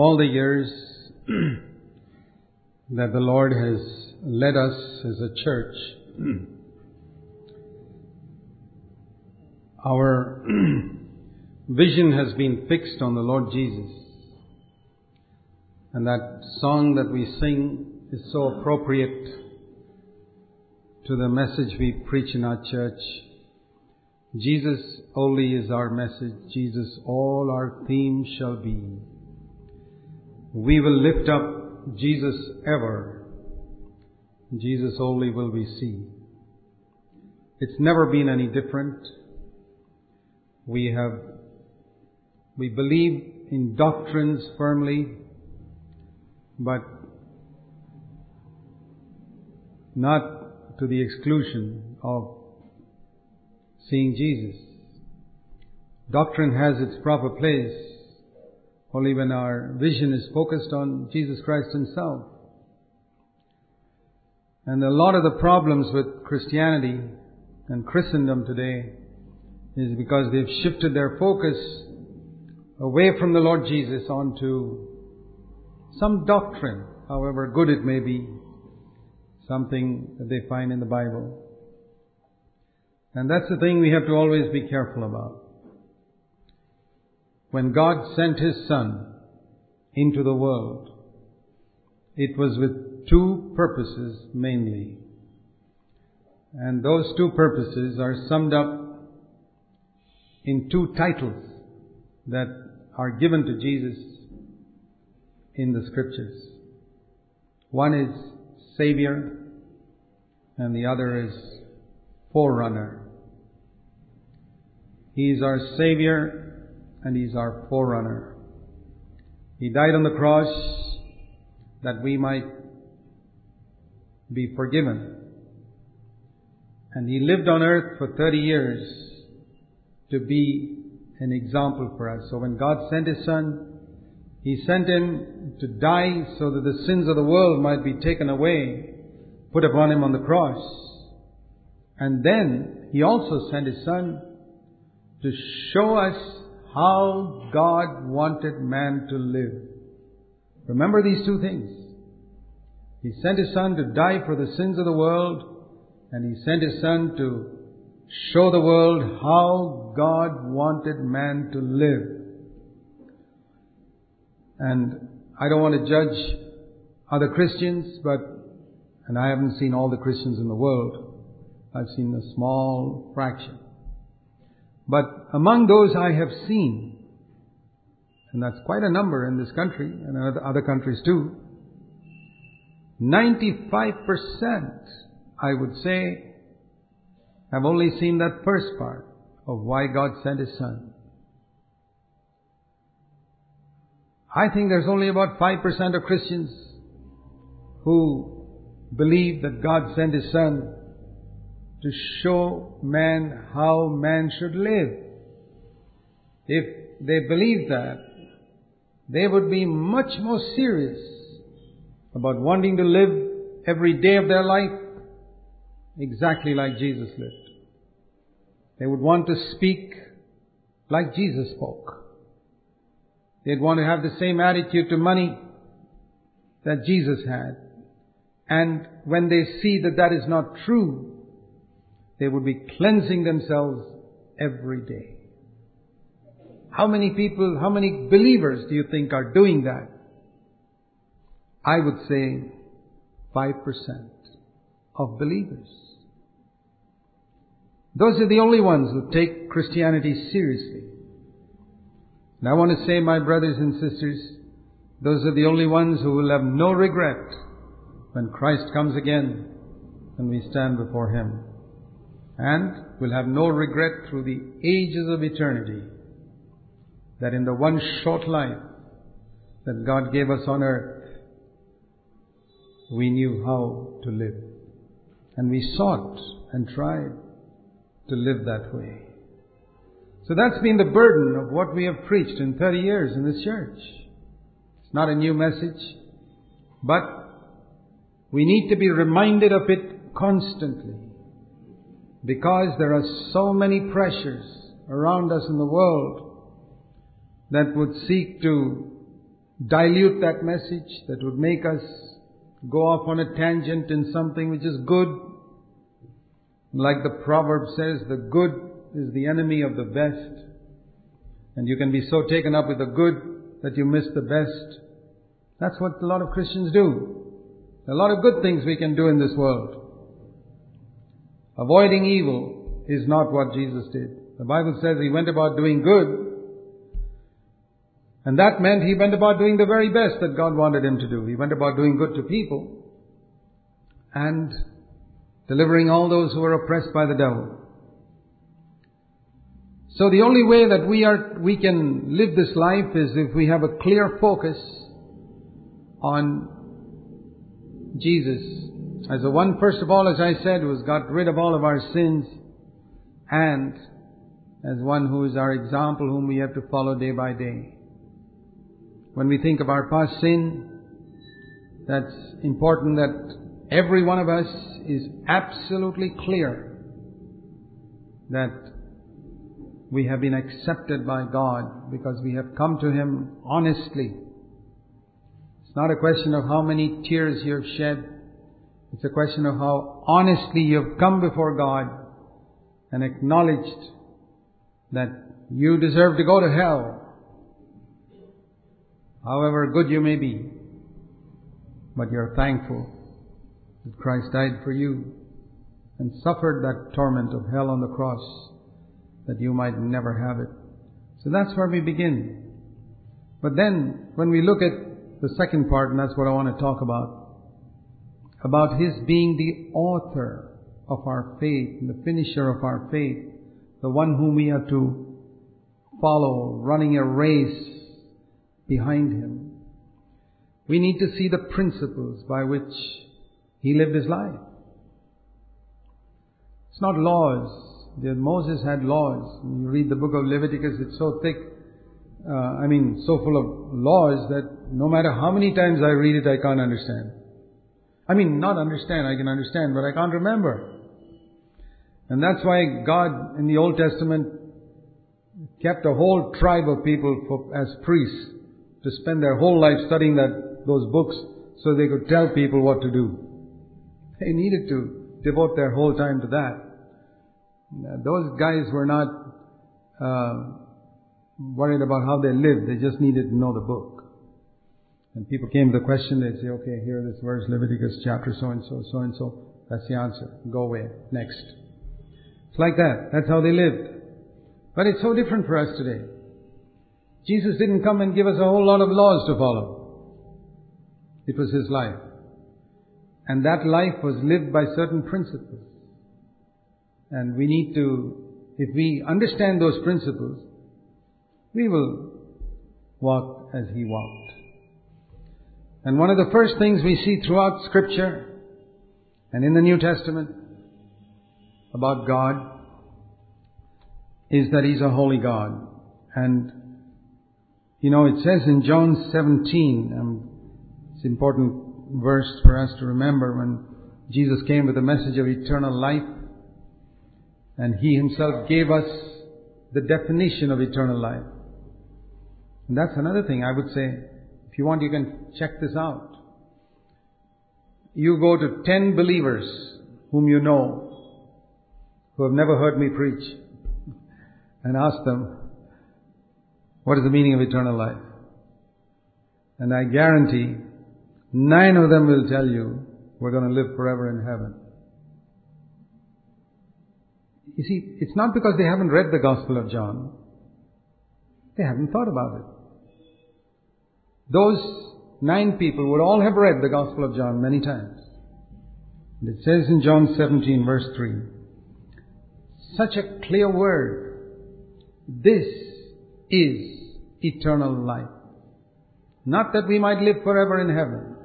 all the years that the Lord has led us as a church, our vision has been fixed on the Lord Jesus. And that song that we sing is so appropriate to the message we preach in our church. Jesus only is our message. Jesus all our theme shall be. We will lift up Jesus ever. Jesus only will we see. It's never been any different. We believe in doctrines firmly, but not to the exclusion of seeing Jesus. Doctrine has its proper place only when our vision is focused on Jesus Christ Himself. And a lot of the problems with Christianity and Christendom today is because they've shifted their focus away from the Lord Jesus onto some doctrine, however good it may be, something that they find in the Bible. And that's the thing we have to always be careful about. When God sent His Son into the world, it was with two purposes mainly. And those two purposes are summed up in two titles that are given to Jesus in the Scriptures. One is Savior and the other is Forerunner. He is our Savior and He's our Forerunner. He died on the cross that we might be forgiven. And He lived on earth for 30 years to be an example for us. So when God sent His Son, He sent Him to die so that the sins of the world might be taken away, put upon Him on the cross. And then He also sent His Son to show us how God wanted man to live. Remember these two things. He sent His Son to die for the sins of the world, and He sent His Son to show the world how God wanted man to live. And I don't want to judge other Christians, and I haven't seen all the Christians in the world. I've seen a small fraction. But among those I have seen, and that's quite a number in this country and other countries too, 95%, I would say, have only seen that first part of why God sent His Son. I think there's only about 5% of Christians who believe that God sent His Son to show man how man should live. If they believed that, they would be much more serious about wanting to live every day of their life exactly like Jesus lived. They would want to speak like Jesus spoke. They'd want to have the same attitude to money that Jesus had. And when they see that that is not true, they would be cleansing themselves every day. How many people, how many believers do you think are doing that? I would say 5% of believers. Those are the only ones who take Christianity seriously. And I want to say, my brothers and sisters, those are the only ones who will have no regret when Christ comes again and we stand before Him. And will have no regret through the ages of eternity that in the one short life that God gave us on earth, we knew how to live. And we sought and tried to live that way. So that's been the burden of what we have preached in 30 years in this church. It's not a new message, but we need to be reminded of it constantly, because there are so many pressures around us in the world that would seek to dilute that message, that would make us go off on a tangent in something which is good. Like the proverb says, the good is the enemy of the best. And you can be so taken up with the good that you miss the best. That's what a lot of Christians do. A lot of good things we can do in this world. Avoiding evil is not what Jesus did. The Bible says He went about doing good. And that meant He went about doing the very best that God wanted Him to do. He went about doing good to people and delivering all those who were oppressed by the devil. So the only way that we can live this life is if we have a clear focus on Jesus as the one, first of all, as I said, who has got rid of all of our sins, and as one who is our example, whom we have to follow day by day. When we think of our past sin, that's important that every one of us is absolutely clear that we have been accepted by God because we have come to Him honestly. It's not a question of how many tears you have shed. It's a question of how honestly you have come before God and acknowledged that you deserve to go to hell, however good you may be. But you're thankful that Christ died for you and suffered that torment of hell on the cross that you might never have it. So that's where we begin. But then, when we look at the second part, and that's what I want to talk about His being the author of our faith, and the finisher of our faith, the one whom we have to follow, running a race behind Him. We need to see the principles by which He lived His life. It's not laws. Moses had laws. When you read the book of Leviticus, it's so thick, so full of laws that no matter how many times I read it, I can't understand. Not understand, I can understand, but I can't remember. And that's why God in the Old Testament kept a whole tribe of people as priests to spend their whole life studying those books so they could tell people what to do. They needed to devote their whole time to that. Those guys were not worried about how they lived. They just needed to know the book. And people came to the question, they'd say, okay, here this verse, Leviticus chapter so-and-so, so-and-so. That's the answer. Go away. Next. It's like that. That's how they lived. But it's so different for us today. Jesus didn't come and give us a whole lot of laws to follow. It was His life. And that life was lived by certain principles. And we need to, if we understand those principles, we will walk as He walked. And one of the first things we see throughout Scripture and in the New Testament about God is that He's a holy God. And, it says in John 17, it's an important verse for us to remember when Jesus came with a message of eternal life. And He Himself gave us the definition of eternal life. And that's another thing I would say. If you want, you can check this out. You go to 10 believers whom you know, who have never heard me preach, and ask them, what is the meaning of eternal life? And I guarantee 9 of them will tell you, we're going to live forever in heaven. You see, it's not because they haven't read the Gospel of John. They haven't thought about it. Those 9 people would all have read the Gospel of John many times. And it says in John 17 verse 3, such a clear word, this is eternal life. Not that we might live forever in heaven,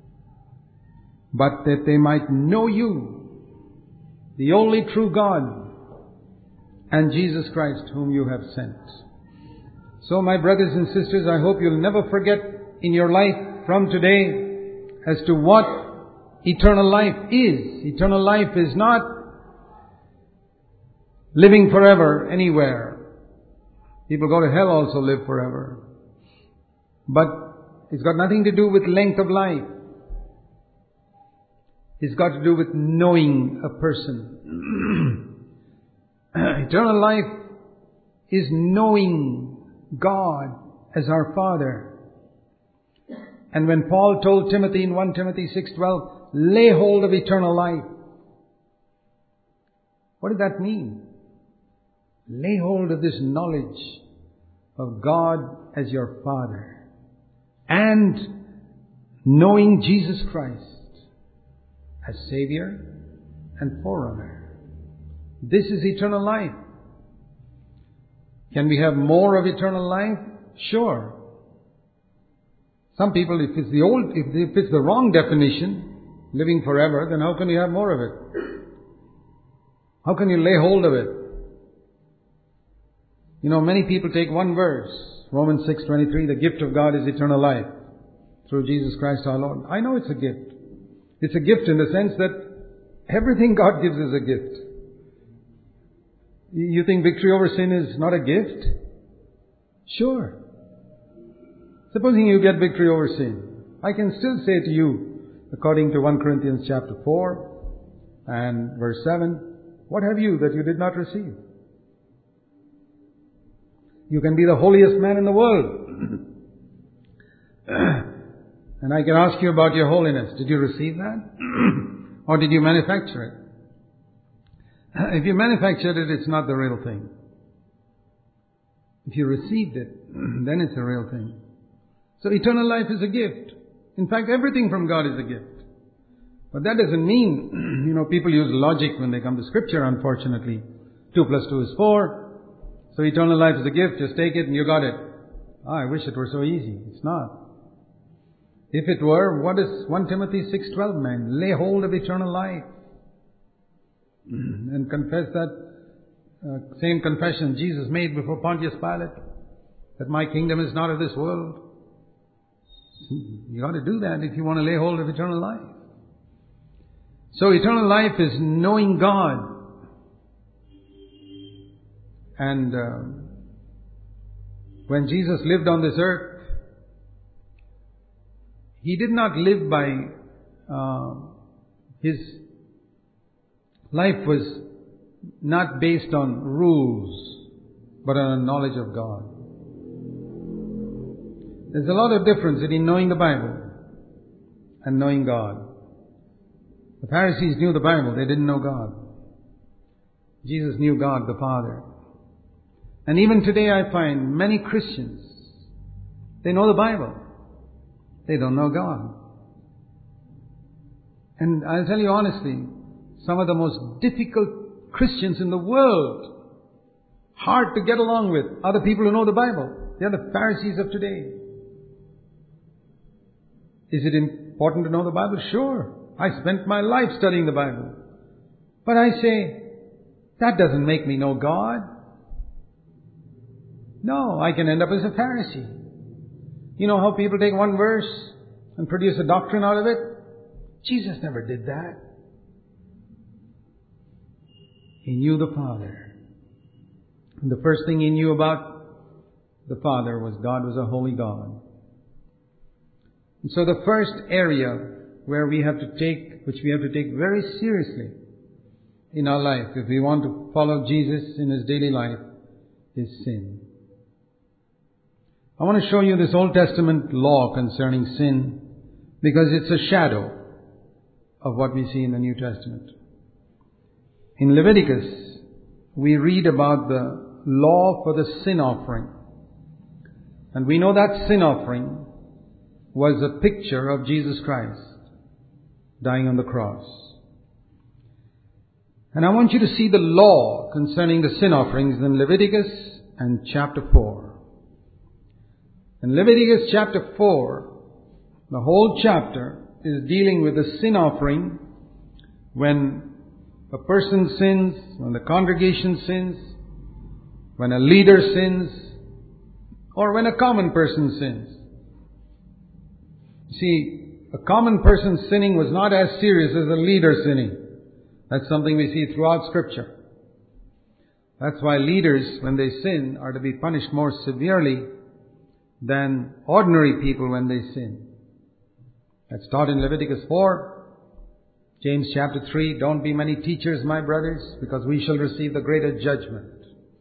but that they might know you, the only true God, and Jesus Christ whom you have sent. So my brothers and sisters, I hope you'll never forget in your life from today as to what eternal life is. Eternal life is not living forever anywhere. People go to hell also live forever. But It's got nothing to do with length of life. It's got to do with knowing a person. Eternal life is knowing God as our Father. And when Paul told Timothy in 1 Timothy 6:12, lay hold of eternal life. What did that mean? Lay hold of this knowledge of God as your Father. And knowing Jesus Christ as Savior and Forerunner. This is eternal life. Can we have more of eternal life? Sure. Some people, if it's the wrong definition, living forever, then how can you have more of it? How can you lay hold of it? Many people take one verse, Romans 6:23, the gift of God is eternal life through Jesus Christ our Lord. I know it's a gift. It's a gift in the sense that everything God gives is a gift. You think victory over sin is not a gift? Sure. Supposing you get victory over sin, I can still say to you, according to 1 Corinthians chapter 4 and verse 7, what have you that you did not receive? You can be the holiest man in the world. And I can ask you about your holiness. Did you receive that? Or did you manufacture it? If you manufactured it, it's not the real thing. If you received it, then it's a real thing. So eternal life is a gift. In fact, everything from God is a gift. But that doesn't mean, people use logic when they come to Scripture, unfortunately. 2 + 2 is 4. So eternal life is a gift. Just take it and you got it. I wish it were so easy. It's not. If it were, what does 1 Timothy 6:12 mean? Lay hold of eternal life. And confess that same confession Jesus made before Pontius Pilate, that my kingdom is not of this world. You got to do that if you want to lay hold of eternal life. So eternal life is knowing God. And when Jesus lived on this earth, He did not live by, His life was not based on rules, but on a knowledge of God. There's a lot of difference between knowing the Bible and knowing God. The Pharisees knew the Bible, they didn't know God. Jesus knew God the Father. And even today I find many Christians, they know the Bible. They don't know God. And I'll tell you honestly, some of the most difficult Christians in the world, hard to get along with, are the people who know the Bible. They are the Pharisees of today. Is it important to know the Bible? Sure. I spent my life studying the Bible. But I say, that doesn't make me know God. No, I can end up as a Pharisee. You know how people take one verse and produce a doctrine out of it? Jesus never did that. He knew the Father. And the first thing He knew about the Father was God was a holy God. And so the first area which we have to take very seriously in our life, if we want to follow Jesus in His daily life, is sin. I want to show you this Old Testament law concerning sin because it's a shadow of what we see in the New Testament. In Leviticus, we read about the law for the sin offering. And we know that sin offering was a picture of Jesus Christ dying on the cross. And I want you to see the law concerning the sin offerings in Leviticus and chapter 4. In Leviticus chapter 4, the whole chapter is dealing with the sin offering when a person sins, when the congregation sins, when a leader sins, or when a common person sins. See, a common person sinning was not as serious as a leader sinning. That's something we see throughout Scripture. That's why leaders, when they sin, are to be punished more severely than ordinary people when they sin. That's taught in Leviticus 4. James chapter 3, don't be many teachers, my brothers, because we shall receive the greater judgment.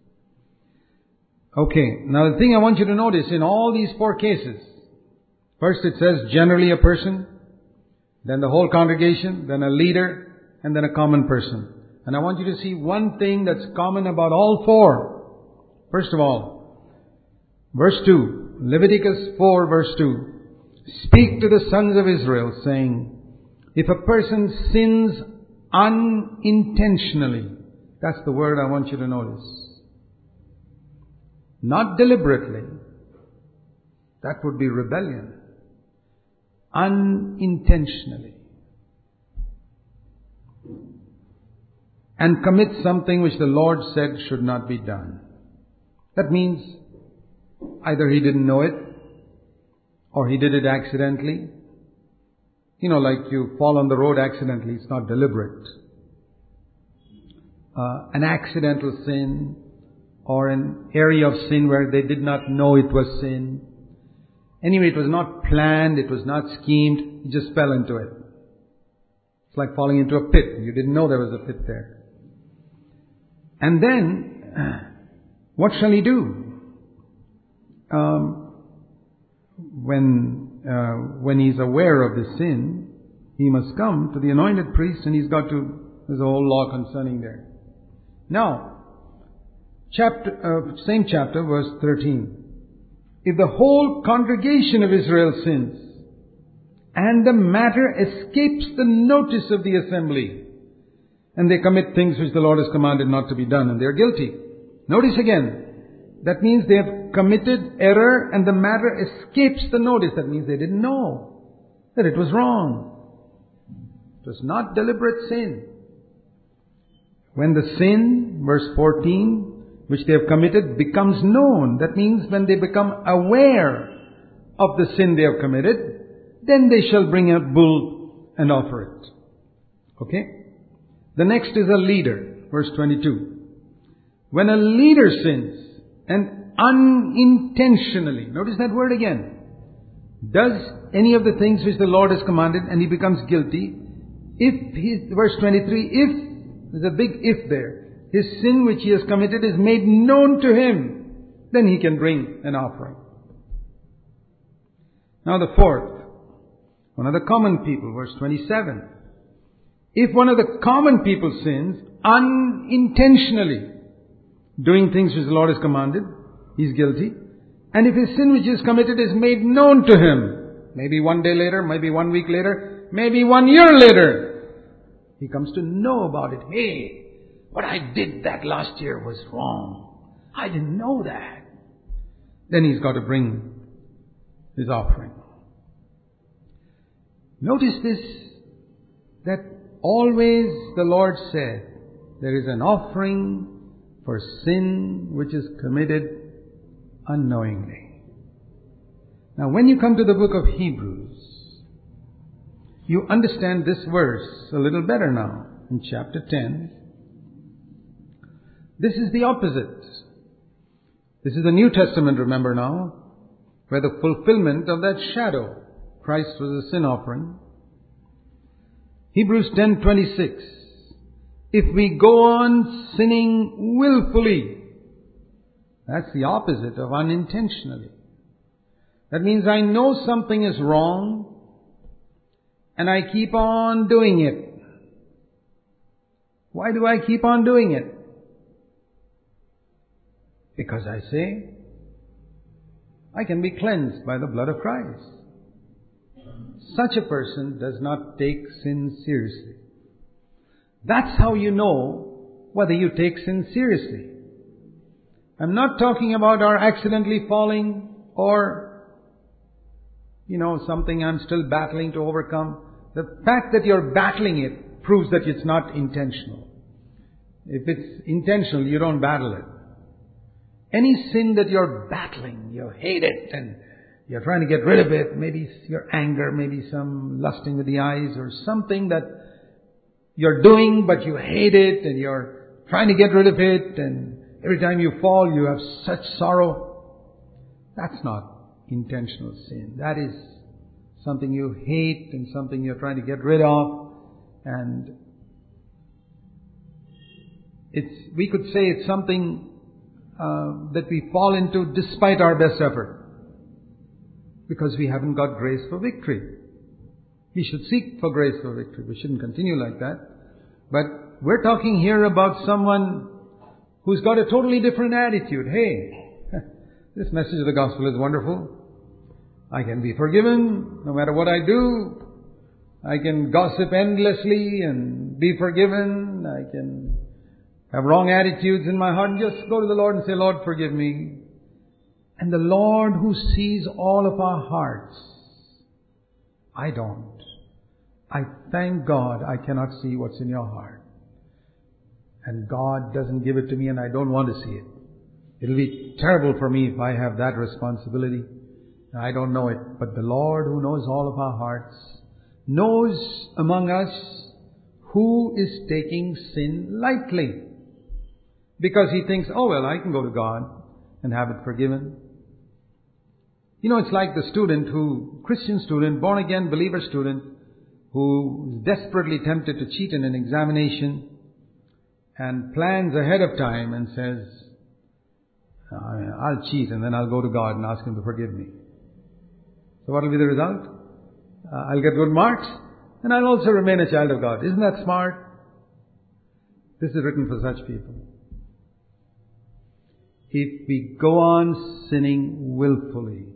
Okay, now the thing I want you to notice in all these 4 cases, first it says generally a person, then the whole congregation, then a leader, and then a common person. And I want you to see one thing that's common about all 4. First of all, verse 2, Leviticus 4 verse 2. Speak to the sons of Israel, saying, if a person sins unintentionally, that's the word I want you to notice. Not deliberately. That would be rebellion. Unintentionally. And commit something which the Lord said should not be done. That means either he didn't know it, or he did it accidentally. You know, like you fall on the road accidentally, it's not deliberate. An accidental sin, or an area of sin where they did not know it was sin. Anyway, it was not planned, it was not schemed, you just fell into it. It's like falling into a pit. You didn't know there was a pit there. And then, what shall he do? When he's aware of the sin, he must come to the anointed priest, and there's a whole law concerning there. Now, same chapter, verse 13. If the whole congregation of Israel sins, and the matter escapes the notice of the assembly, and they commit things which the Lord has commanded not to be done, and they are guilty. Notice again, that means they have committed error and the matter escapes the notice. That means they didn't know that it was wrong. It was not deliberate sin. When the sin, verse 14, which they have committed becomes known, that means when they become aware of the sin they have committed, then they shall bring a bull and offer it. Okay? The next is a leader, verse 22. When a leader sins, and unintentionally, notice that word again, does any of the things which the Lord has commanded and he becomes guilty, verse 23, if, there's a big if there, his sin which he has committed is made known to him, then he can bring an offering. Now the fourth, one of the common people, verse 27. If one of the common people sins unintentionally, doing things which the Lord has commanded, he's guilty. And if his sin which he has committed is made known to him, maybe one day later, maybe 1 week later, maybe 1 year later, he comes to know about it. Hey, what I did that last year was wrong. I didn't know that. Then he's got to bring his offering. Notice this, that always the Lord said, there is an offering for sin which is committed unknowingly. Now when you come to the book of Hebrews, you understand this verse a little better now. In chapter 10, this is the opposite. This is the New Testament, remember now, where the fulfillment of that shadow. Christ was a sin offering. Hebrews 10:26. If we go on sinning willfully, that's the opposite of unintentionally. That means I know something is wrong and I keep on doing it. Why do I keep on doing it? Because I say, I can be cleansed by the blood of Christ. Such a person does not take sin seriously. That's how you know whether you take sin seriously. I'm not talking about our accidentally falling or, something I'm still battling to overcome. The fact that you're battling it proves that it's not intentional. If it's intentional, you don't battle it. Any sin that you're battling, you hate it and you're trying to get rid of it, maybe it's your anger, maybe some lusting with the eyes or something that you're doing but you hate it and you're trying to get rid of it, and every time you fall you have such sorrow. That's not intentional sin. That is something you hate and something you're trying to get rid of. And we could say it's something that we fall into despite our best effort, because we haven't got grace for victory. We should seek for grace for victory. We shouldn't continue like that. But we're talking here about someone who's got a totally different attitude. Hey, this message of the gospel is wonderful. I can be forgiven no matter what I do. I can gossip endlessly and be forgiven. I can have wrong attitudes in my heart and just go to the Lord and say, Lord, forgive me. And the Lord who sees all of our hearts, I don't. I thank God I cannot see what's in your heart. And God doesn't give it to me and I don't want to see it. It'll be terrible for me if I have that responsibility. I don't know it. But the Lord who knows all of our hearts knows among us who is taking sin lightly. Because he thinks, oh well, I can go to God and have it forgiven. You know, it's like the Christian student, born again believer student, who is desperately tempted to cheat in an examination and plans ahead of time and says, I'll cheat and then I'll go to God and ask Him to forgive me. So what will be the result? I'll get good marks and I'll also remain a child of God. Isn't that smart? This is written for such people. If we go on sinning willfully,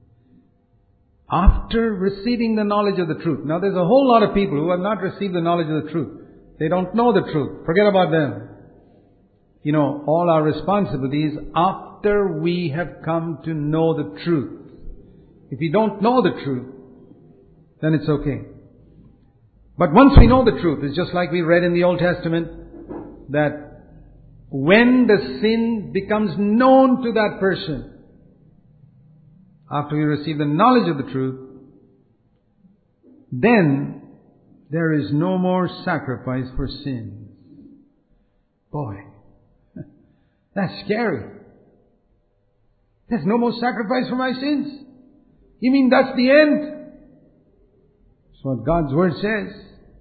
after receiving the knowledge of the truth. Now there's a whole lot of people who have not received the knowledge of the truth. They don't know the truth. Forget about them. You know, all our responsibility is after we have come to know the truth. If we don't know the truth, then it's okay. But once we know the truth, it's just like we read in the Old Testament, that when the sin becomes known to that person, after we receive the knowledge of the truth, then there is no more sacrifice for sins. Boy, that's scary. There's no more sacrifice for my sins. You mean that's the end? That's what God's Word says.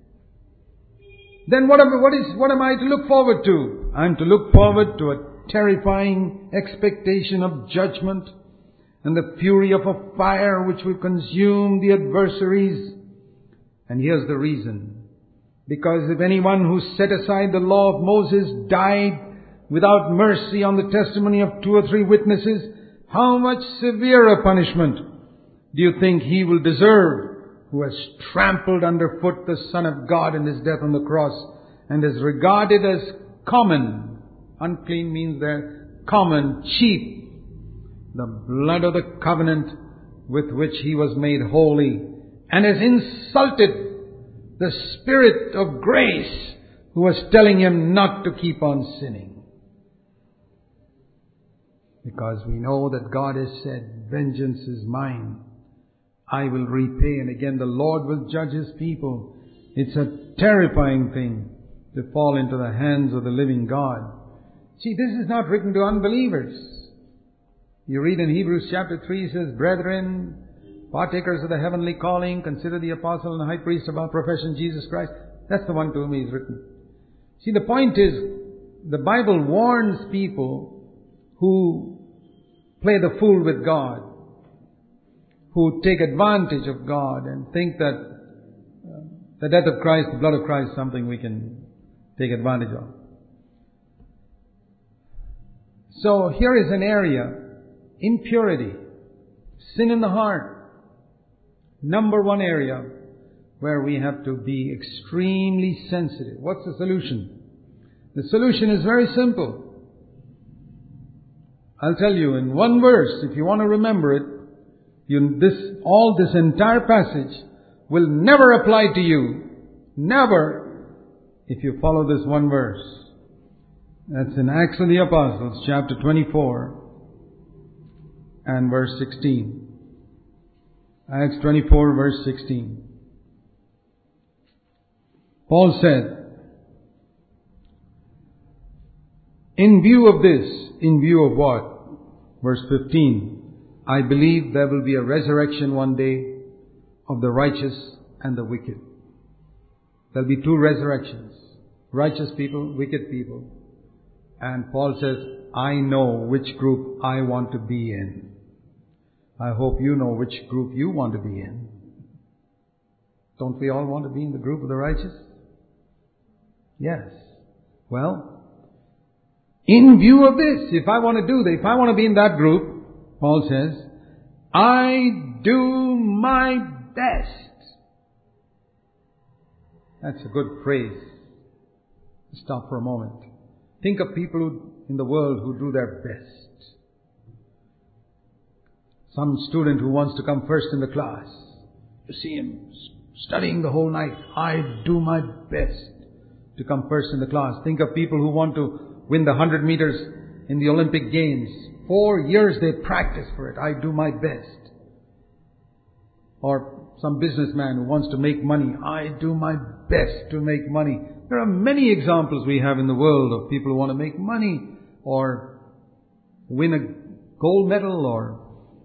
Then what am I to look forward to? I'm to look forward to a terrifying expectation of judgment and the fury of a fire which will consume the adversaries. And here's the reason. Because if anyone who set aside the law of Moses died without mercy on the testimony of 2 or 3 witnesses, how much severer punishment do you think he will deserve, who has trampled underfoot the Son of God in His death on the cross and is regarded as common, unclean means they're common, cheap, the blood of the covenant with which He was made holy, and has insulted the Spirit of grace who was telling him not to keep on sinning. Because we know that God has said, vengeance is mine, I will repay. And again, the Lord will judge His people. It's a terrifying thing to fall into the hands of the living God. See, this is not written to unbelievers. You read in Hebrews chapter 3, it says, brethren, partakers of the heavenly calling, consider the apostle and high priest of our profession, Jesus Christ. That's the one to whom He is written. See, the point is, the Bible warns people who play the fool with God, who take advantage of God and think that the death of Christ, the blood of Christ is something we can take advantage of. So here is an area, impurity, sin in the heart. Number one area where we have to be extremely sensitive. What's the solution? The solution is very simple. I'll tell you in one verse, if you want to remember it, this entire passage will never apply to you. Never, if you follow this one verse. That's in Acts of the Apostles, chapter 24 and verse 16. Acts 24, verse 16. Paul said, in view of this, in view of what? Verse 15. I believe there will be a resurrection one day of the righteous and the wicked. There'll be two resurrections. Righteous people, wicked people. And Paul says, I know which group I want to be in. I hope you know which group you want to be in. Don't we all want to be in the group of the righteous? Yes. Well, in view of this, if I want to do that, if I want to be in that group, Paul says, I do my best. That's a good phrase. Stop for a moment. Think of people in the world who do their best. Some student who wants to come first in the class. You see him studying the whole night. I do my best to come first in the class. Think of people who want to win the 100 meters in the Olympic Games. 4 years they practice for it. I do my best. Or some businessman who wants to make money. I do my best to make money. There are many examples we have in the world of people who want to make money or win a gold medal or,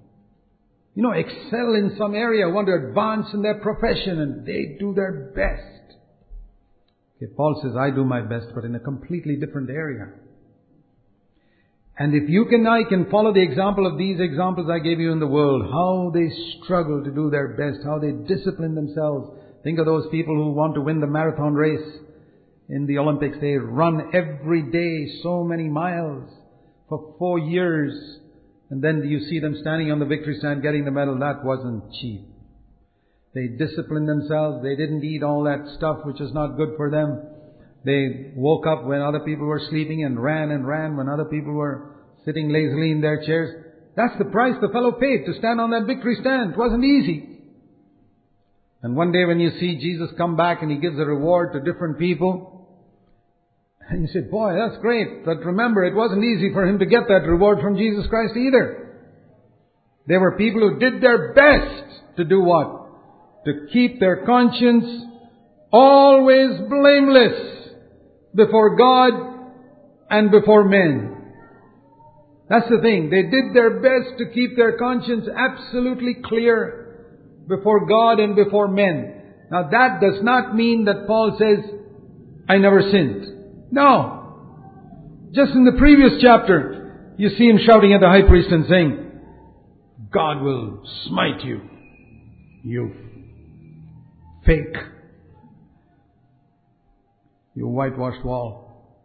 excel in some area, want to advance in their profession, and they do their best. Okay, Paul says, I do my best, but in a completely different area. And if you and I can follow the example of these examples I gave you in the world, how they struggle to do their best, how they discipline themselves. Think of those people who want to win the marathon race in the Olympics. They run every day so many miles for 4 years. And then you see them standing on the victory stand getting the medal. That wasn't cheap. They disciplined themselves. They didn't eat all that stuff which is not good for them. They woke up when other people were sleeping and ran when other people were sitting lazily in their chairs. That's the price the fellow paid to stand on that victory stand. It wasn't easy. And one day when you see Jesus come back and He gives a reward to different people, and you say, boy, that's great. But remember, it wasn't easy for Him to get that reward from Jesus Christ either. There were people who did their best to do what? To keep their conscience always blameless before God and before men. That's the thing. They did their best to keep their conscience absolutely clear before God and before men. Now that does not mean that Paul says, I never sinned. No. Just in the previous chapter, you see him shouting at the high priest and saying, God will smite you, you fake, you whitewashed wall.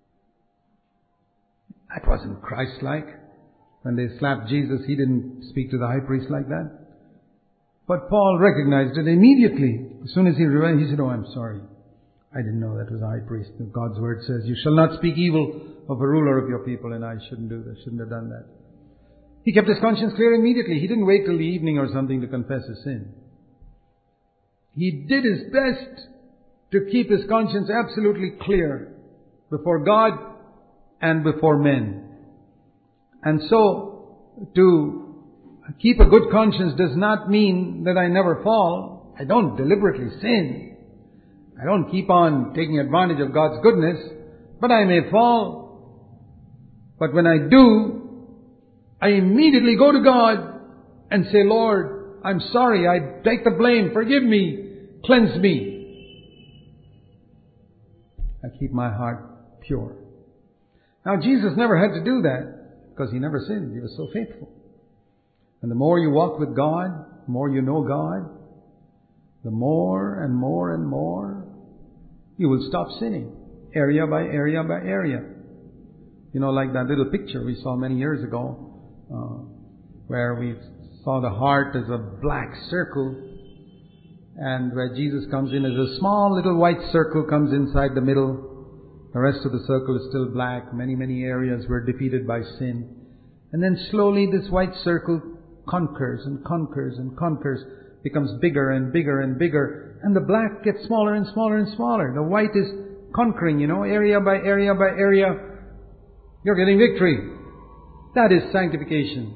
That wasn't Christ-like. When they slapped Jesus, He didn't speak to the high priest like that. But Paul recognized it immediately. As soon as he realized, he said, oh, I'm sorry. I didn't know that was a high priest. God's word says, you shall not speak evil of a ruler of your people, and I shouldn't do that, shouldn't have done that. He kept his conscience clear immediately. He didn't wait till the evening or something to confess his sin. He did his best to keep his conscience absolutely clear before God and before men. And so, to keep a good conscience does not mean that I never fall. I don't deliberately sin. I don't keep on taking advantage of God's goodness, but I may fall. But when I do, I immediately go to God and say, Lord, I'm sorry. I take the blame. Forgive me. Cleanse me. I keep my heart pure. Now, Jesus never had to do that because He never sinned. He was so faithful. And the more you walk with God, the more you know God, the more and more and more you will stop sinning, area by area by area. Like that little picture we saw many years ago, where we saw the heart as a black circle, and where Jesus comes in as a small little white circle comes inside the middle. The rest of the circle is still black. Many, many areas were defeated by sin. And then slowly this white circle conquers and conquers and conquers, becomes bigger and bigger and bigger, and the black gets smaller and smaller and smaller. The white is conquering, area by area by area. You're getting victory. That is sanctification.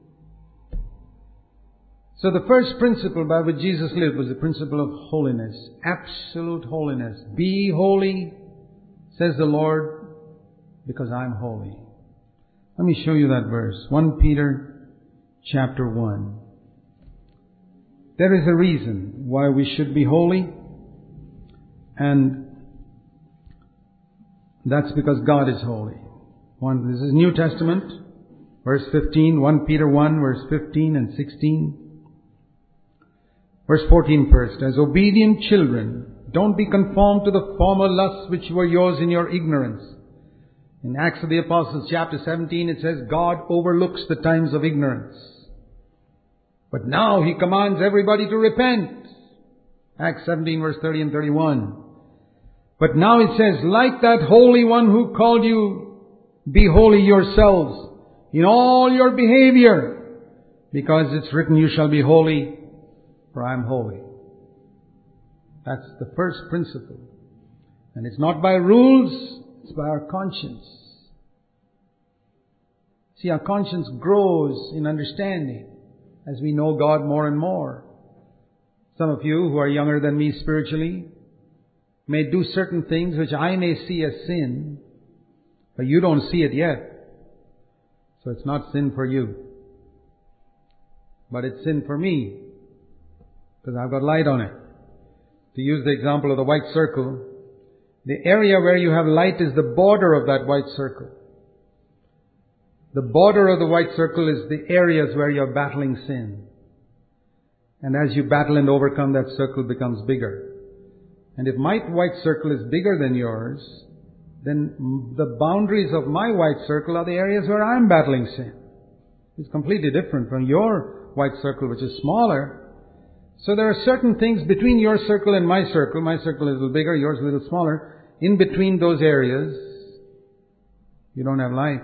So the first principle by which Jesus lived was the principle of holiness. Absolute holiness. Be holy, says the Lord, because I'm holy. Let me show you that verse. 1 Peter chapter 1. There is a reason why we should be holy, and that's because God is holy. This is New Testament, verse 15, 1 Peter 1, verse 15 and 16. Verse 14 first. As obedient children, don't be conformed to the former lusts which were yours in your ignorance. In Acts of the Apostles chapter 17 it says, God overlooks the times of ignorance. But now He commands everybody to repent. Acts 17 verse 30 and 31. But now it says, like that Holy One who called you, be holy yourselves in all your behavior, because it's written, you shall be holy, for I am holy. That's the first principle. And it's not by rules, it's by our conscience. See, our conscience grows in understanding as we know God more and more. Some of you who are younger than me spiritually may do certain things which I may see as sin, but you don't see it yet. So it's not sin for you. But it's sin for me, because I've got light on it. To use the example of the white circle, the area where you have light is the border of that white circle. The border of the white circle is the areas where you're battling sin. And as you battle and overcome, that circle becomes bigger. And if my white circle is bigger than yours, then the boundaries of my white circle are the areas where I'm battling sin. It's completely different from your white circle, which is smaller. So there are certain things between your circle and my circle. My circle is a little bigger, yours a little smaller. In between those areas, you don't have light.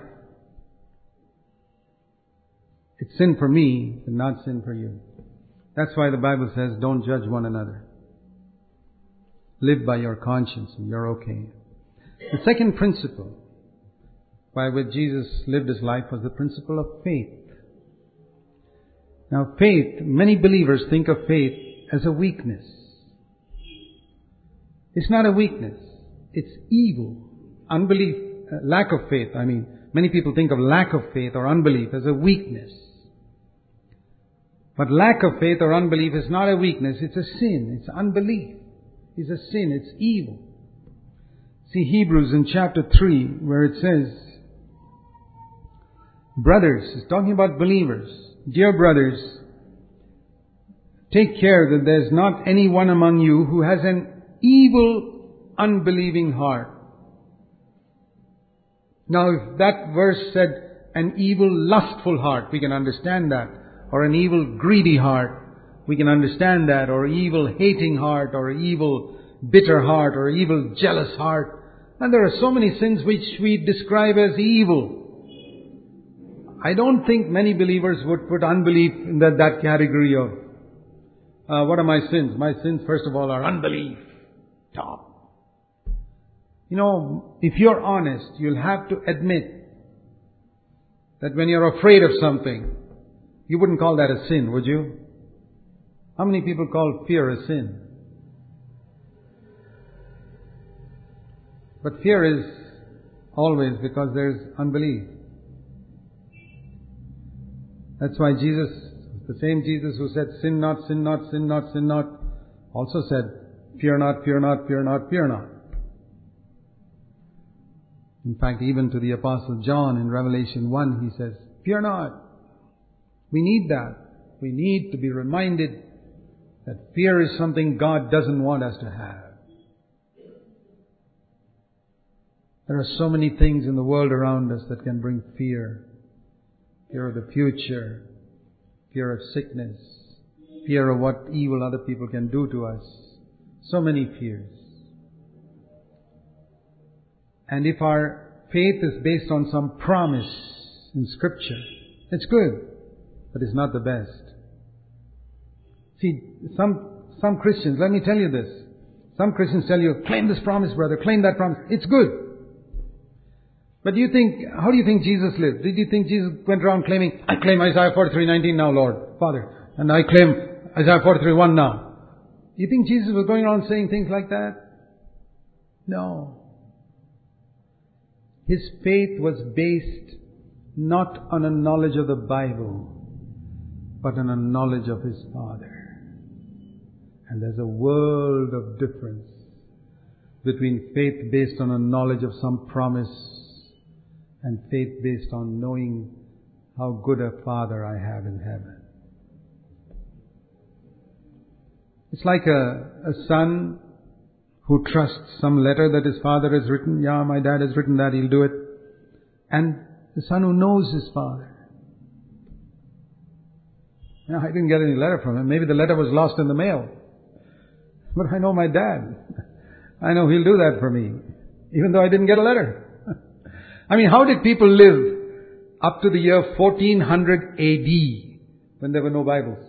It's sin for me, but not sin for you. That's why the Bible says, don't judge one another. Live by your conscience and you're okay. The second principle by which Jesus lived His life was the principle of faith. Now faith, many believers think of faith as a weakness. It's not a weakness. It's evil. Unbelief, lack of faith. Many people think of lack of faith or unbelief as a weakness. But lack of faith or unbelief is not a weakness. It's a sin. It's unbelief. It's a sin. It's evil. See Hebrews in chapter 3 where it says, brothers, it's talking about believers. Dear brothers, take care that there's not anyone among you who has an evil, unbelieving heart. Now, if that verse said an evil, lustful heart, we can understand that. Or an evil, greedy heart, we can understand that. Or evil, hating heart, or evil, bitter heart, or evil, jealous heart. And there are so many sins which we describe as evil. I don't think many believers would put unbelief in that category of, what are my sins? My sins, first of all, are unbelief. Top. If you're honest, you'll have to admit that when you're afraid of something, you wouldn't call that a sin, would you? How many people call fear a sin? But fear is always because there's unbelief. That's why Jesus, the same Jesus who said, sin not, sin not, sin not, sin not, also said, fear not, fear not, fear not, fear not. In fact, even to the Apostle John in Revelation 1, he says, fear not. We need that. We need to be reminded that fear is something God doesn't want us to have. There are so many things in the world around us that can bring fear. Fear of the future, fear of sickness, fear of what evil other people can do to us. So many fears. And if our faith is based on some promise in Scripture, it's good, but it's not the best. See, some Christians, let me tell you this. Some Christians tell you, claim this promise, brother, claim that promise. It's good. But how do you think Jesus lived? Did you think Jesus went around claiming, I claim Isaiah 43:19 now, Lord, Father, and I claim Isaiah 43:1 now? Do you think Jesus was going around saying things like that? No. His faith was based not on a knowledge of the Bible, but on a knowledge of His Father. And there's a world of difference between faith based on a knowledge of some promise and faith based on knowing how good a Father I have in heaven. It's like a son who trusts some letter that his father has written. Yeah, my dad has written that, he'll do it. And the son who knows his father. Now, I didn't get any letter from him. Maybe the letter was lost in the mail. But I know my dad. I know he'll do that for me, even though I didn't get a letter. I mean, how did people live up to the year 1400 AD when there were no Bibles?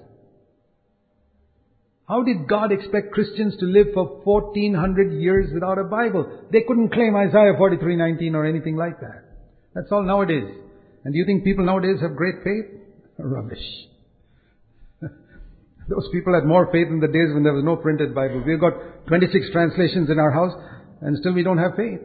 How did God expect Christians to live for 1400 years without a Bible? They couldn't claim Isaiah 43:19 or anything like that. That's all nowadays. And do you think people nowadays have great faith? Rubbish. Those people had more faith in the days when there was no printed Bible. We've got 26 translations in our house and still we don't have faith.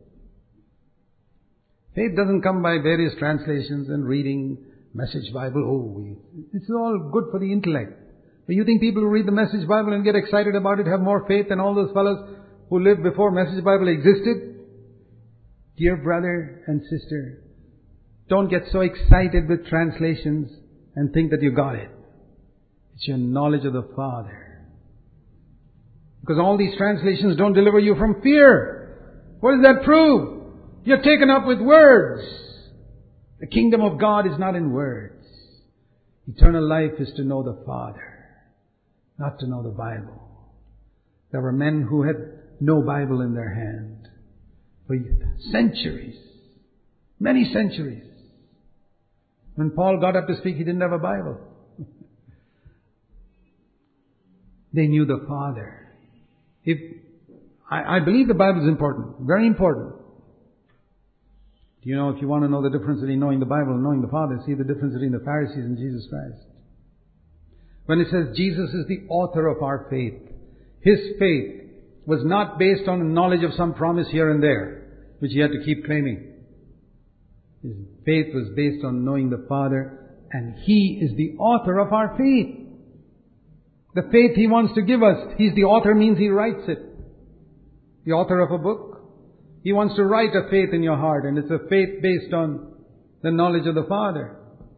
Faith doesn't come by various translations and reading Message Bible. It's all good for the intellect. But you think people who read the Message Bible and get excited about it have more faith than all those fellows who lived before Message Bible existed? Dear brother and sister, don't get so excited with translations and think that you got it. It's your knowledge of the Father. Because all these translations don't deliver you from fear. What does that prove? You're taken up with words. The kingdom of God is not in words. Eternal life is to know the Father, not to know the Bible. There were men who had no Bible in their hand for centuries, many centuries. When Paul got up to speak, he didn't have a Bible. They knew the Father. I believe the Bible is important, very important. Do you know, if you want to know the difference between knowing the Bible and knowing the Father, see the difference between the Pharisees and Jesus Christ. When it says Jesus is the author of our faith, His faith was not based on knowledge of some promise here and there, which He had to keep claiming. His faith was based on knowing the Father, and He is the author of our faith. The faith He wants to give us, He's the author means He writes it. The author of a book. He wants to write a faith in your heart, and it's a faith based on the knowledge of the Father.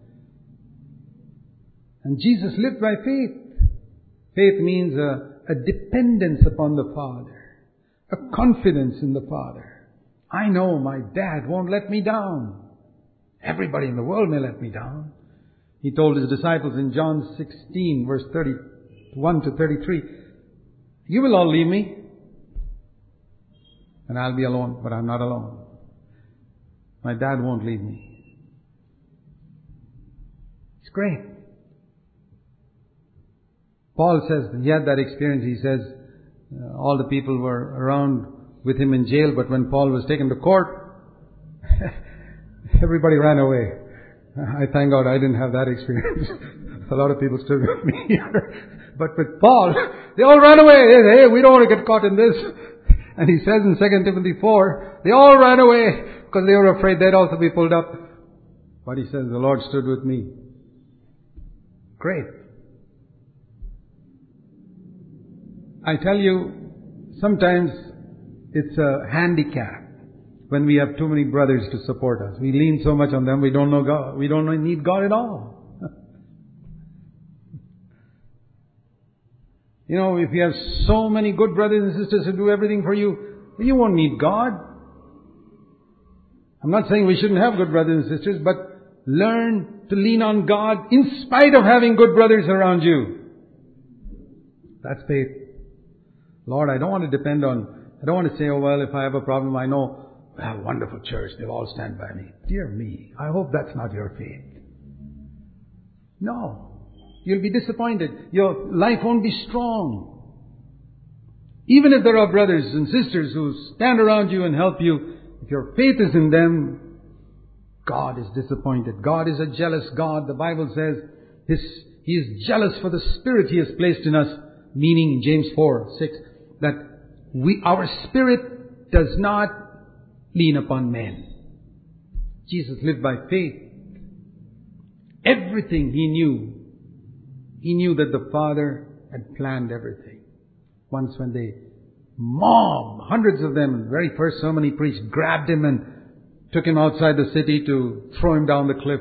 And Jesus lived by faith. Faith means a dependence upon the Father, a confidence in the Father. I know my dad won't let me down. Everybody in the world may let me down. He told His disciples in John 16, verse 31 to 33, you will all leave me, and I'll be alone, but I'm not alone. My dad won't leave me. It's great. Paul says he had that experience. He says all the people were around with him in jail, but when Paul was taken to court, everybody ran away. I thank God I didn't have that experience. A lot of people stood with me here. But with Paul, they all ran away. Hey, we don't want to get caught in this. And he says in 2 Timothy 4, they all ran away because they were afraid they'd also be pulled up. But he says, the Lord stood with me. Great. I tell you, sometimes it's a handicap when we have too many brothers to support us. We lean so much on them, we don't know God. We don't need God at all. You know, if you have so many good brothers and sisters who do everything for you, you won't need God. I'm not saying we shouldn't have good brothers and sisters, but learn to lean on God in spite of having good brothers around you. That's faith. Lord, I don't want to say, oh well, if I have a problem, I know I have a wonderful church, they'll all stand by me. Dear me, I hope that's not your faith. No. You'll be disappointed. Your life won't be strong. Even if there are brothers and sisters who stand around you and help you, if your faith is in them, God is disappointed. God is a jealous God. The Bible says He is jealous for the Spirit He has placed in us, meaning in James 4:6, that our spirit does not lean upon men. Jesus lived by faith. Everything He knew He knew that the Father had planned everything. Once when they mob, hundreds of them, the very first sermon he preached, grabbed him and took him outside the city to throw him down the cliff.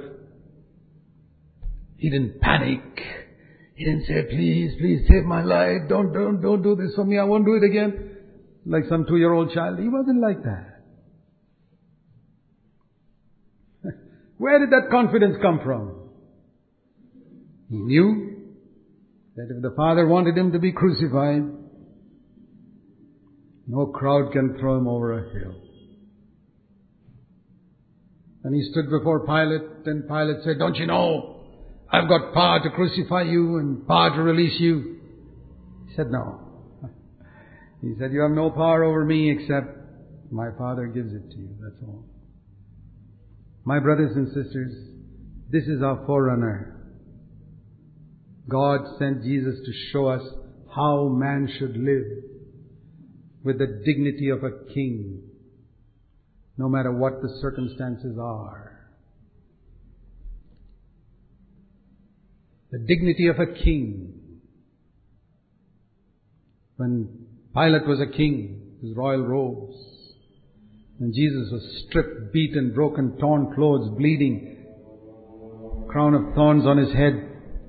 He didn't panic. He didn't say, please save my life. Don't do this for me. I won't do it again. Like some 2-year-old child. He wasn't like that. Where did that confidence come from? He knew that if the Father wanted him to be crucified, no crowd can throw him over a hill. And he stood before Pilate, and Pilate said, don't you know, I've got power to crucify you and power to release you. He said, no. He said, you have no power over me except my Father gives it to you. That's all. My brothers and sisters, this is our forerunner. God sent Jesus to show us how man should live with the dignity of a king, no matter what the circumstances are. The dignity of a king. When Pilate was a king, his royal robes, and Jesus was stripped, beaten, broken, torn clothes, bleeding, crown of thorns on his head.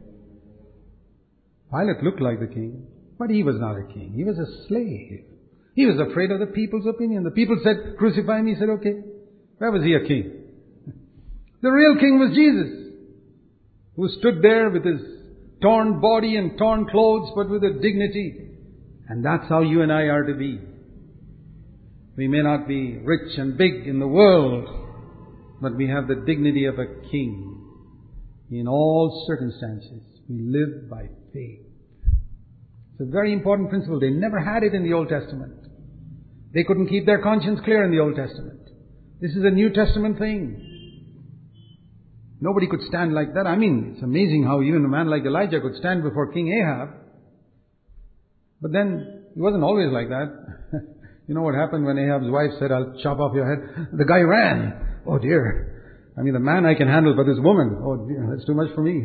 Pilate looked like the king, but he was not a king. He was a slave. He was afraid of the people's opinion. The people said, crucify him. He said, okay. Where was he a king? The real king was Jesus, who stood there with his torn body and torn clothes, but with a dignity. And that's how you and I are to be. We may not be rich and big in the world, but we have the dignity of a king. In all circumstances, we live by faith. It's a very important principle. They never had it in the Old Testament. They couldn't keep their conscience clear in the Old Testament. This is a New Testament thing. Nobody could stand like that. I mean, it's amazing how even a man like Elijah could stand before King Ahab. But then, he wasn't always like that. You know what happened when Ahab's wife said, I'll chop off your head? The guy ran. Oh dear. I mean, the man I can handle, but this woman, oh dear, that's too much for me.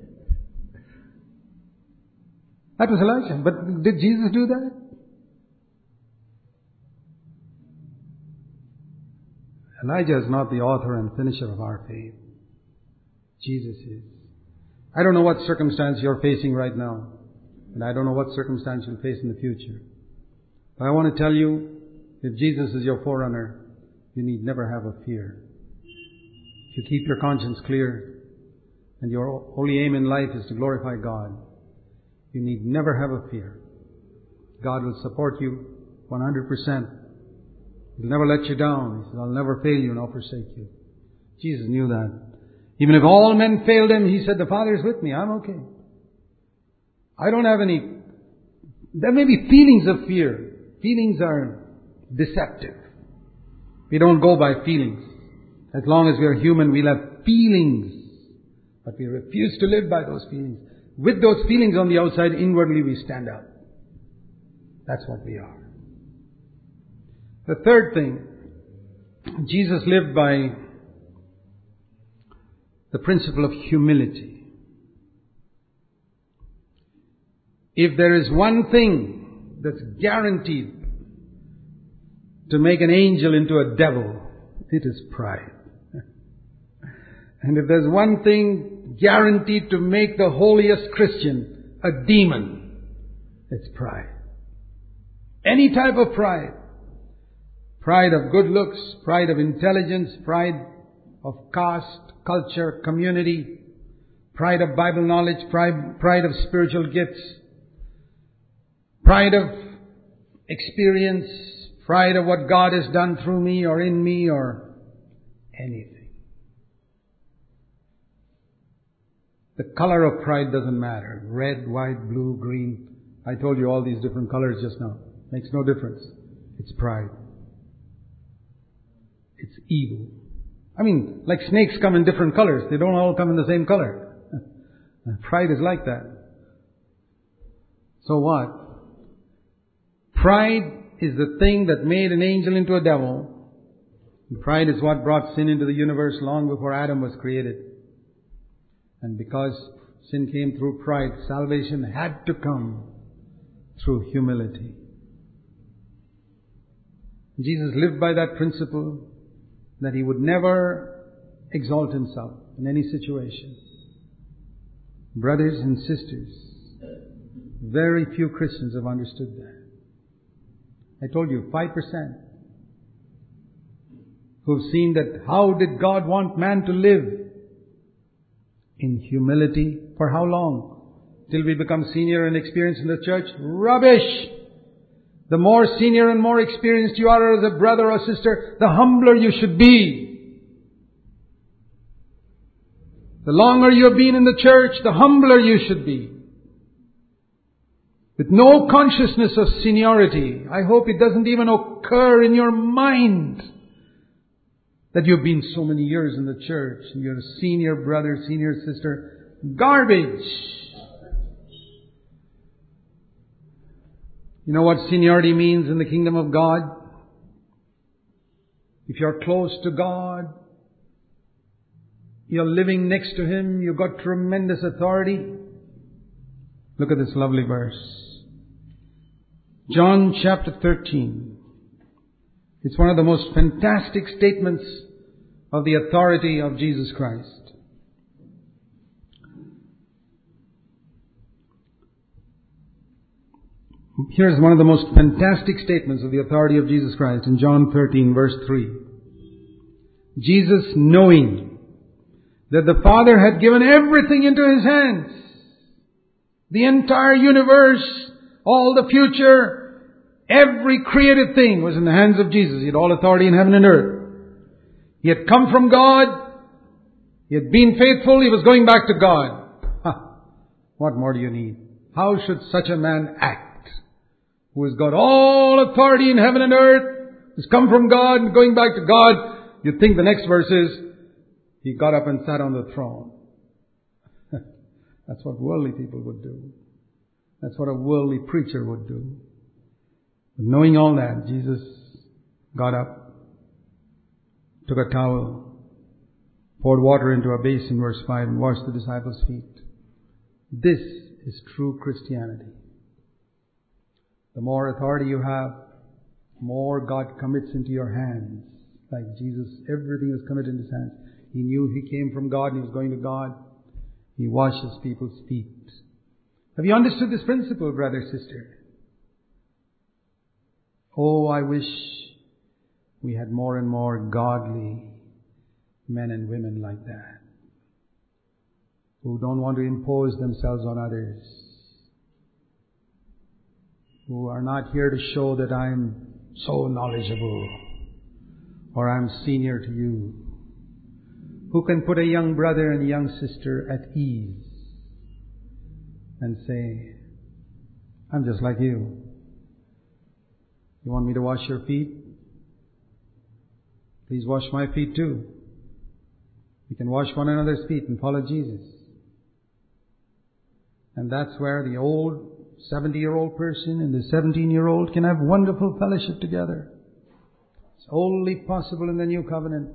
That was Elijah. But did Jesus do that? Elijah is not the author and finisher of our faith. Jesus is. I don't know what circumstance you're facing right now. And I don't know what circumstance you'll face in the future. But I want to tell you, if Jesus is your forerunner, you need never have a fear. If you keep your conscience clear and your only aim in life is to glorify God, you need never have a fear. God will support you 100%. He'll never let you down. He said, I'll never fail you nor forsake you. Jesus knew that. Even if all men failed him, he said, the Father is with me. I'm okay. I don't have any... There may be feelings of fear. Feelings are deceptive. We don't go by feelings. As long as we are human, we'll have feelings. But we refuse to live by those feelings. With those feelings on the outside, inwardly we stand up. That's what we are. The third thing, Jesus lived by the principle of humility. If there is one thing that's guaranteed to make an angel into a devil, it is pride. And if there's one thing guaranteed to make the holiest Christian a demon, it's pride. Any type of pride. Pride of good looks, pride of intelligence, pride of caste, culture, community, pride of Bible knowledge, pride of spiritual gifts, pride of experience, pride of what God has done through me or in me or anything. The color of pride doesn't matter. Red, white, blue, green. I told you all these different colors just now. Makes no difference. It's pride. It's evil. I mean, like snakes come in different colors. They don't all come in the same color. Pride is like that. So what? Pride is the thing that made an angel into a devil. And pride is what brought sin into the universe long before Adam was created. And because Sin came through pride. Salvation had to come through humility. Jesus lived by that principle that He would never exalt Himself in any situation. Brothers and sisters, very few Christians have understood that. I told you, 5% who've seen that how did God want man to live? In humility. For how long? Till we become senior and experienced in the church? Rubbish! The more senior and more experienced you are as a brother or sister, the humbler you should be. The longer you have been in the church, the humbler you should be. With no consciousness of seniority. I hope it doesn't even occur in your mind that you've been so many years in the church and you're a senior brother, senior sister. Garbage! You know what seniority means in the kingdom of God? If you're close to God, you're living next to Him, you've got tremendous authority. Look at this lovely verse. John chapter 13. It's one of the most fantastic statements of the authority of Jesus Christ. Here's one of the most fantastic statements of the authority of Jesus Christ in John 13 verse 3. Jesus, knowing that the Father had given everything into His hands, the entire universe, all the future, every created thing was in the hands of Jesus. He had all authority in heaven and earth. He had come from God. He had been faithful. He was going back to God. What more do you need? How should such a man act? Who has got all authority in heaven and earth, has come from God and going back to God. You'd think the next verse is, He got up and sat on the throne. That's what worldly people would do. That's what a worldly preacher would do. But knowing all that, Jesus got up, took a towel, poured water into a basin, verse 5, and washed the disciples' feet. This is true Christianity. The more authority you have, more God commits into your hands. Like Jesus, everything was committed in His hands. He knew He came from God and He was going to God. He washes people's feet. Have you understood this principle, brother, sister? Oh, I wish we had more and more godly men and women like that, who don't want to impose themselves on others, who are not here to show that I'm so knowledgeable or I'm senior to you, who can put a young brother and a young sister at ease and say, I'm just like you. You want me to wash your feet? Please wash my feet too. We can wash one another's feet and follow Jesus. And that's where the old 70-year-old person and the 17-year-old can have wonderful fellowship together. It's only possible in the new covenant.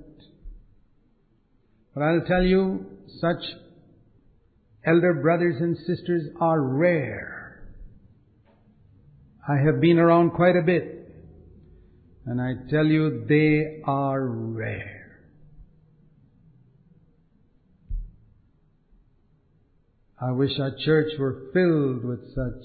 But I'll tell you, such elder brothers and sisters are rare. I have been around quite a bit, and I tell you, they are rare. I wish our church were filled with such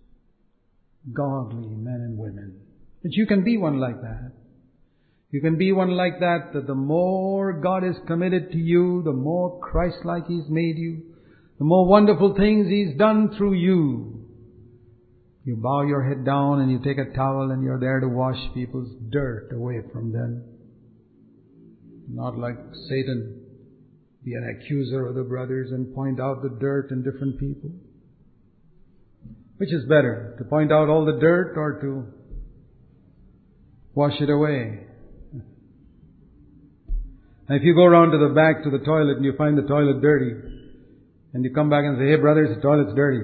godly men and women. But you can be one like that. You can be one like that, that the more God is committed to you, the more Christ-like He's made you, the more wonderful things He's done through you. You bow your head down and you take a towel and you're there to wash people's dirt away from them. Not like Satan, be an accuser of the brothers and point out the dirt in different people. Which is better, to point out all the dirt or to wash it away? Now if you go around to the back to the toilet and you find the toilet dirty, and you come back and say, hey brothers, the toilet's dirty.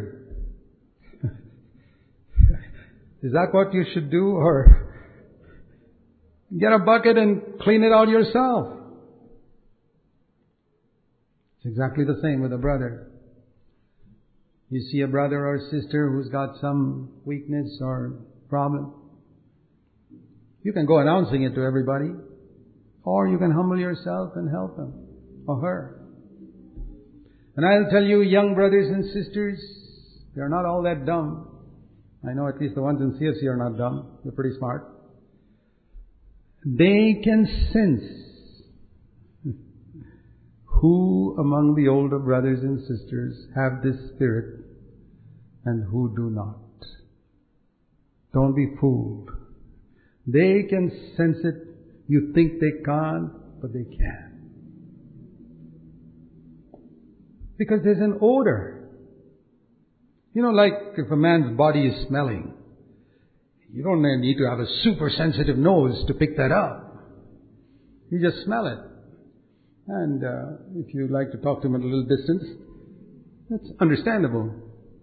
Is that what you should do? Or get a bucket and clean it out yourself? It's exactly the same with a brother. You see a brother or sister who's got some weakness or problem, you can go announcing it to everybody, or you can humble yourself and help him or her. And I'll tell you, young brothers and sisters, they're not all that dumb. I know at least the ones in CFC are not dumb. They're pretty smart. They can sense who among the older brothers and sisters have this spirit and who do not. Don't be fooled. They can sense it. You think they can't, but they can. Because there's an odor. You know, like if a man's body is smelling, you don't need to have a super sensitive nose to pick that up. You just smell it. And if you like to talk to him at a little distance, that's understandable.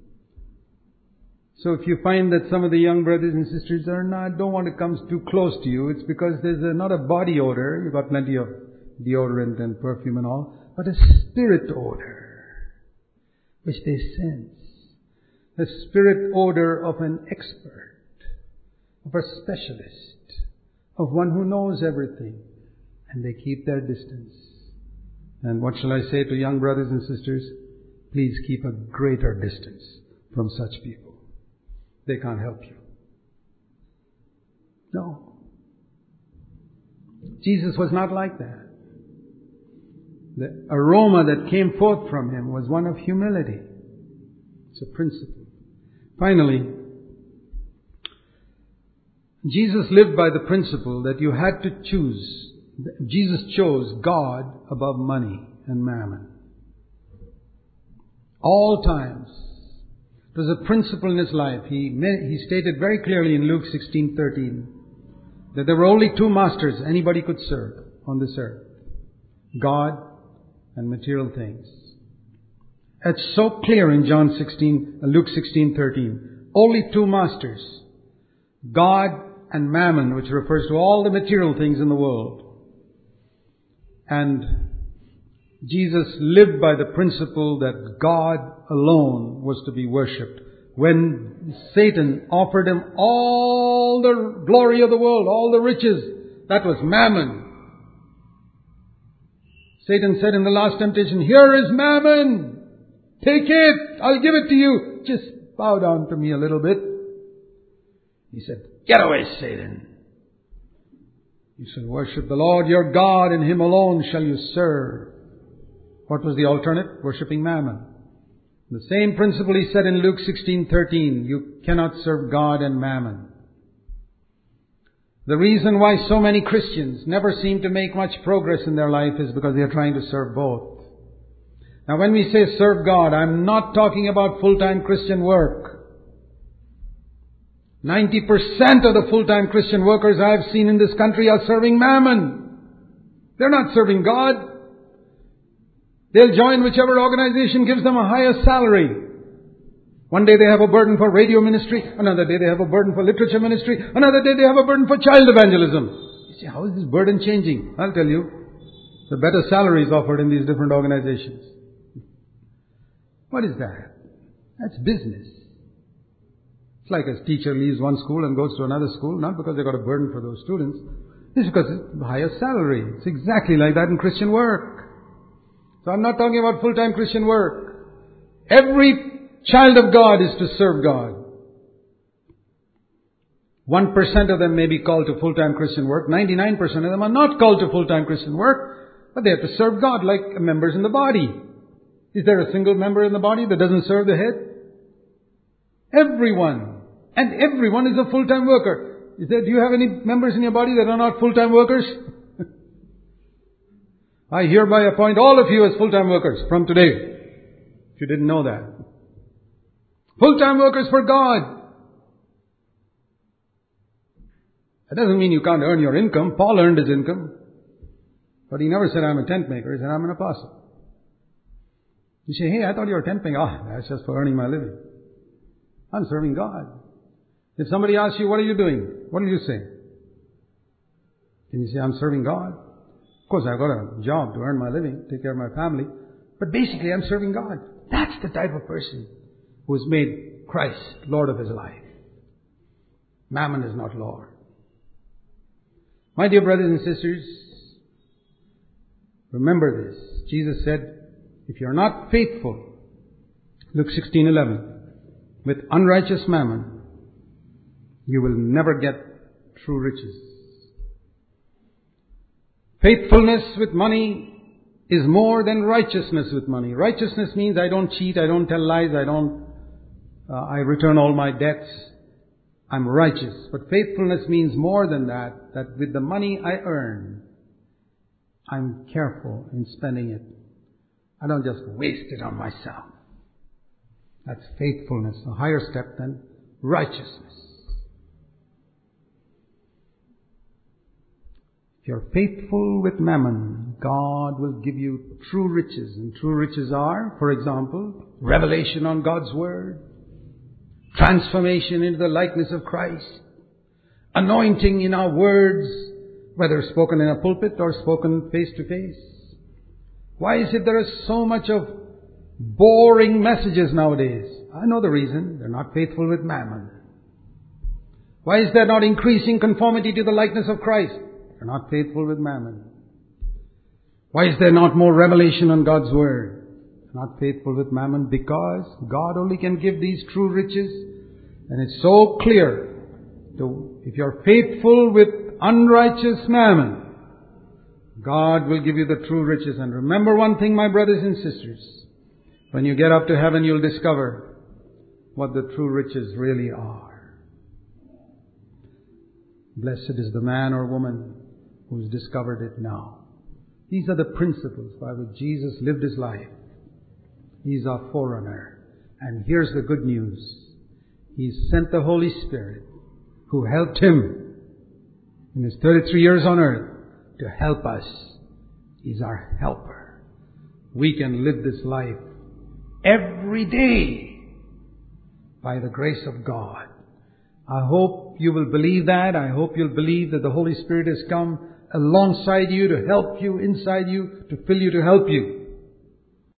So if you find that some of the young brothers and sisters don't want to come too close to you, it's because there's not a body odor. You've got plenty of deodorant and perfume and all, but a spirit odor, which they sense. A spirit odor of an expert, of a specialist, of one who knows everything. And they keep their distance. And what shall I say to young brothers and sisters? Please keep a greater distance from such people. They can't help you. No. Jesus was not like that. The aroma that came forth from him was one of humility. It's a principle. Finally, Jesus lived by the principle that you had to choose. Jesus chose God above money and mammon. All times. It was a principle in his life. He stated very clearly in Luke 16:13 that there were only two masters anybody could serve on this earth: God and material things. It's so clear in Luke 16:13. Only two masters: God and mammon, which refers to all the material things in the world. And Jesus lived by the principle that God alone was to be worshipped. When Satan offered him all the glory of the world, all the riches, that was mammon. Satan said in the last temptation, "Here is mammon. Take it. I'll give it to you. Just bow down to me a little bit." He said, "Get away, Satan. You shall worship the Lord your God, and Him alone shall you serve." What was the alternate? Worshipping mammon. The same principle he said in Luke 16:13. You cannot serve God and mammon. The reason why so many Christians never seem to make much progress in their life is because they are trying to serve both. Now when we say serve God, I'm not talking about full-time Christian work. 90% of the full-time Christian workers I've seen in this country are serving mammon. They're not serving God. They'll join whichever organization gives them a higher salary. One day they have a burden for radio ministry. Another day they have a burden for literature ministry. Another day they have a burden for child evangelism. You say, how is this burden changing? I'll tell you. The better salaries offered in these different organizations. What is that? That's business. It's like a teacher leaves one school and goes to another school, not because they've got a burden for those students. It's because it's a higher salary. It's exactly like that in Christian work. So I'm not talking about full-time Christian work. Every child of God is to serve God. 1% of them may be called to full-time Christian work. 99% of them are not called to full-time Christian work, but they have to serve God like members in the body. Is there a single member in the body that doesn't serve the head? Everyone. And everyone is a full-time worker. Do you have any members in your body that are not full-time workers? I hereby appoint all of you as full-time workers from today. If you didn't know that. Full-time workers for God. That doesn't mean you can't earn your income. Paul earned his income. But he never said, I'm a tent maker. He said, I'm an apostle. You say, hey, I thought you were a tent maker. That's just for earning my living. I'm serving God. If somebody asks you, what are you doing? What do you say? Can you say, I'm serving God? Of course, I've got a job to earn my living, take care of my family. But basically, I'm serving God. That's the type of person who has made Christ Lord of his life. Mammon is not Lord. My dear brothers and sisters, remember this. Jesus said, if you're not faithful, Luke 16:11, with unrighteous mammon, you will never get true riches. Faithfulness with money is more than righteousness with money. Righteousness means I don't cheat, I don't tell lies, I return all my debts. I'm righteous. But faithfulness means more than that, that with the money I earn, I'm careful in spending it. I don't just waste it on myself. That's faithfulness, a higher step than righteousness. If you're faithful with mammon, God will give you true riches. And true riches are, for example, revelation on God's Word, transformation into the likeness of Christ, anointing in our words, whether spoken in a pulpit or spoken face to face. Why is it there is so much of boring messages nowadays? I know the reason. They're not faithful with mammon. Why is there not increasing conformity to the likeness of Christ? They're not faithful with mammon. Why is there not more revelation on God's Word? They're not faithful with mammon because God only can give these true riches. And it's so clear. If you're faithful with unrighteous mammon, God will give you the true riches. And remember one thing, my brothers and sisters. When you get up to heaven, you'll discover what the true riches really are. Blessed is the man or woman who's discovered it now. These are the principles by which Jesus lived his life. He's our forerunner. And here's the good news. He sent the Holy Spirit who helped him in his 33 years on earth to help us. He's our helper. We can live this life every day by the grace of God. I hope you will believe that. I hope you'll believe that the Holy Spirit has come alongside you to help you, inside you, to fill you, to help you.